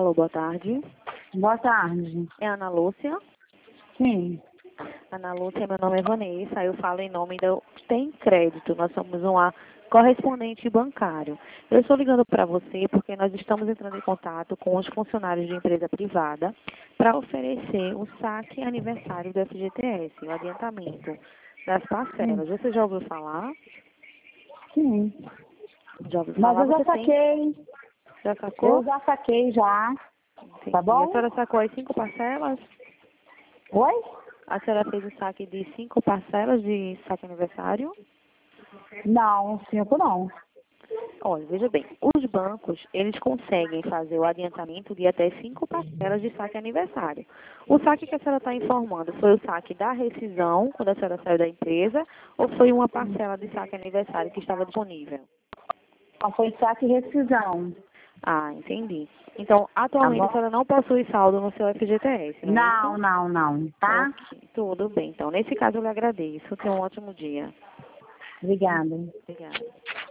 Alô, boa tarde. Boa tarde. É Ana Lúcia? Sim. Ana Lúcia, meu nome é Vanessa, eu falo em nome do Tem Crédito. Nós somos uma correspondente bancário. Eu estou ligando para você porque nós estamos entrando em contato com os funcionários de empresa privada para oferecer o saque aniversário do FGTS, o adiantamento das parcelas. Você já ouviu falar? Sim. Já ouviu Mas falar? eu já Você tem? saquei. Já sacou? Eu já saquei já. Entendi. Tá bom? A senhora sacou as 5 parcelas? Oi? A senhora fez o saque de 5 parcelas de saque aniversário? Não, 5 não. Olha, veja bem, os bancos, eles conseguem fazer o adiantamento de até 5 parcelas de saque aniversário. O saque que a senhora está informando foi o saque da rescisão, quando a senhora saiu da empresa, ou foi uma parcela de saque aniversário que estava disponível? Não foi saque e rescisão. Ah, entendi. Então, Tá atualmente a bom? senhora não possui saldo no seu FGTS, não é Não, isso? não, não. Tá? Ok, tudo bem. Então, nesse caso eu lhe agradeço. Tenha um ótimo dia. Obrigada. Obrigada.